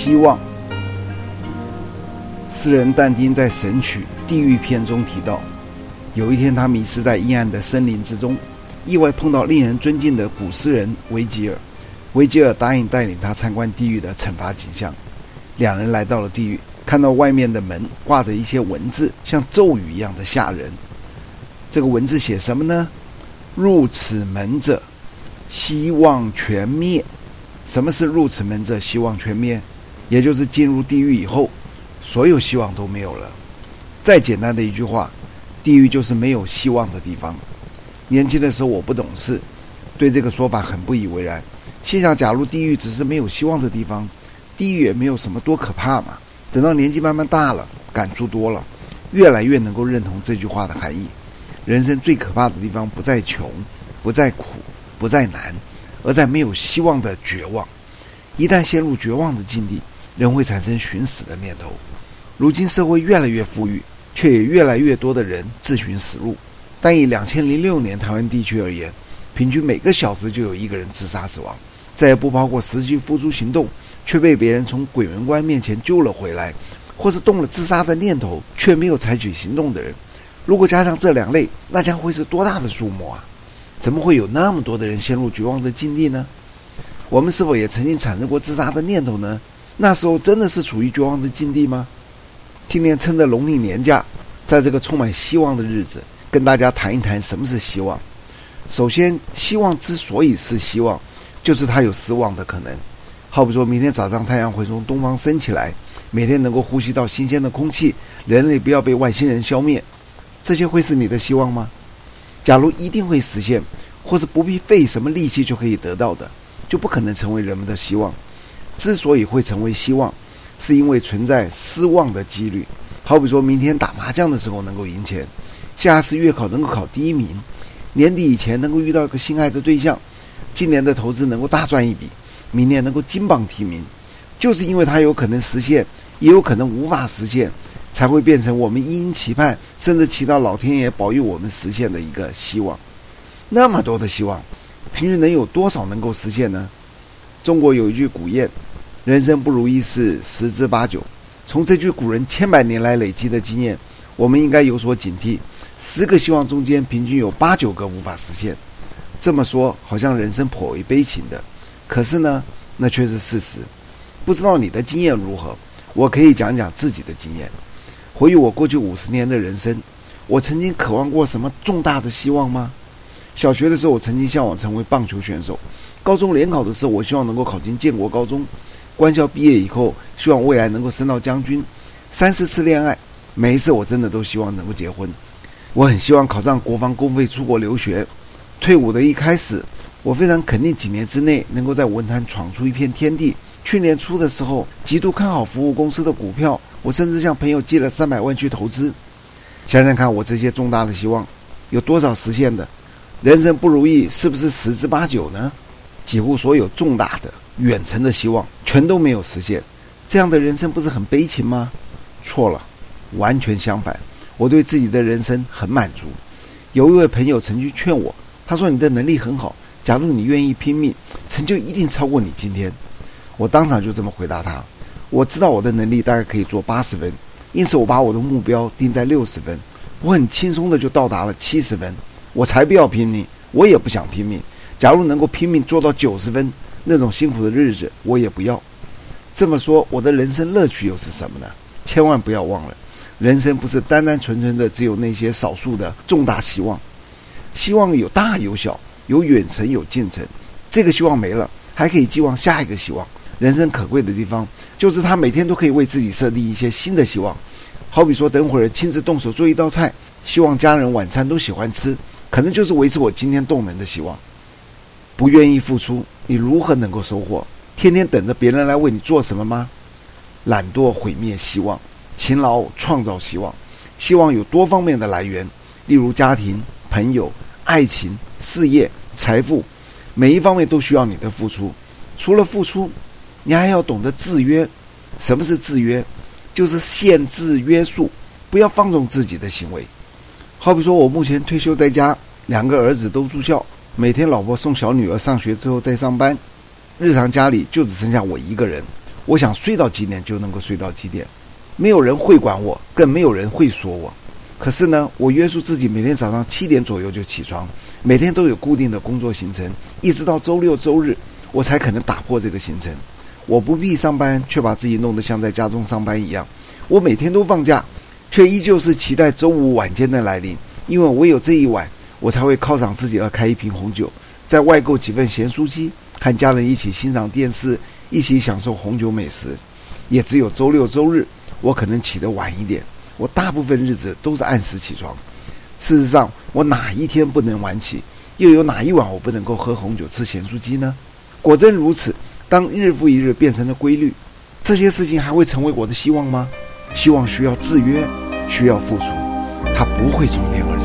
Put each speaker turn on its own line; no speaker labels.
希望。诗人但丁在《神曲·地狱篇》中提到，有一天他迷失在阴暗的森林之中，意外碰到令人尊敬的古诗人维吉尔。维吉尔答应带领他参观地狱的惩罚景象。两人来到了地狱，看到外面的门挂着一些文字，像咒语一样的吓人。这个文字写什么呢？入此门者，希望全灭。什么是入此门者，希望全灭？也就是进入地狱以后，所有希望都没有了。再简单的一句话，地狱就是没有希望的地方。年轻的时候我不懂事，对这个说法很不以为然，心想假如地狱只是没有希望的地方，地狱也没有什么多可怕嘛。等到年纪慢慢大了，感触多了，越来越能够认同这句话的含义。人生最可怕的地方不在穷，不在苦，不在难，而在没有希望的绝望。一旦陷入绝望的境地，人会产生寻死的念头。如今社会越来越富裕，却也越来越多的人自寻死路。但以2006年台湾地区而言，平均每个小时就有一个人自杀死亡，再也不包括实际付诸行动却被别人从鬼门关面前救了回来，或是动了自杀的念头却没有采取行动的人。如果加上这两类，那将会是多大的数目啊！怎么会有那么多的人陷入绝望的境地呢？我们是否也曾经产生过自杀的念头呢？那时候真的是处于绝望的境地吗？今年趁着农历年假，在这个充满希望的日子，跟大家谈一谈什么是希望。首先，希望之所以是希望，就是它有失望的可能。好比说明天早上太阳会从东方升起来，每天能够呼吸到新鲜的空气，人类不要被外星人消灭，这些会是你的希望吗？假如一定会实现，或是不必费什么力气就可以得到的，就不可能成为人们的希望。之所以会成为希望，是因为存在失望的几率。好比说明天打麻将的时候能够赢钱，下次月考能够考第一名，年底以前能够遇到一个心爱的对象，今年的投资能够大赚一笔，明年能够金榜题名，就是因为它有可能实现，也有可能无法实现，才会变成我们殷期盼，甚至祈祷老天爷保佑我们实现的一个希望。那么多的希望，平均能有多少能够实现呢？中国有一句古谚，人生不如意事十之八九。从这句古人千百年来累积的经验，我们应该有所警惕，10个希望中间平均有8、9个无法实现。这么说好像人生颇为悲情的，可是呢，那却是事实。不知道你的经验如何，我可以讲讲自己的经验。回忆我过去50年的人生，我曾经渴望过什么重大的希望吗？小学的时候，我曾经向往成为棒球选手；高中联考的时候，我希望能够考进建国高中；官校毕业以后，希望未来能够升到将军。30次恋爱，每一次我真的都希望能够结婚。我很希望考上国防公费出国留学。退伍的一开始，我非常肯定几年之内能够在文坛闯出一片天地。去年初的时候，极度看好服务公司的股票，我甚至向朋友借了300万去投资。想想看，我这些重大的希望有多少实现的？人生不如意是不是10之8九呢？几乎所有重大的远程的希望全都没有实现，这样的人生不是很悲情吗？错了，完全相反，我对自己的人生很满足。有一位朋友曾经劝我，他说你的能力很好，假如你愿意拼命，成就一定超过你今天。我当场就这么回答他，我知道我的能力大概可以做80分，因此我把我的目标定在60分，我很轻松的就到达了70分。我才不要拼命，我也不想拼命。假如能够拼命做到90分，那种辛苦的日子我也不要。这么说，我的人生乐趣又是什么呢？千万不要忘了，人生不是单单纯纯的只有那些少数的重大希望。希望有大有小，有远程有近程，这个希望没了，还可以寄望下一个希望。人生可贵的地方，就是他每天都可以为自己设定一些新的希望。好比说等会儿亲自动手做一道菜，希望家人晚餐都喜欢吃，可能就是维持我今天动能的希望。不愿意付出，你如何能够收获？天天等着别人来为你做什么吗？懒惰毁灭希望，勤劳创造希望。希望有多方面的来源，例如家庭、朋友、爱情、事业、财富，每一方面都需要你的付出。除了付出，你还要懂得制约。什么是制约？就是限制约束，不要放纵自己的行为。好比说我目前退休在家，2个儿子都住校，每天老婆送小女儿上学之后再上班，日常家里就只剩下我一个人。 我想睡到几点就能够睡到几点，没有人会管我，更没有人会说我。可是呢，我约束自己每天早上7点左右就起床，每天都有固定的工作行程，一直到周六周日我才可能打破这个行程。我不必上班，却把自己弄得像在家中上班一样。我每天都放假，却依旧是期待周五晚间的来临，因为唯有这一晚，我才会犒赏自己而开一瓶红酒，再外购几份咸酥鸡，和家人一起欣赏电视，一起享受红酒美食。也只有周六周日，我可能起得晚一点，我大部分日子都是按时起床。事实上，我哪一天不能晚起？又有哪一晚我不能够喝红酒吃咸酥鸡呢？果真如此，当日复一日变成了规律，这些事情还会成为我的希望吗？希望需要制约，需要付出，它不会从天而降。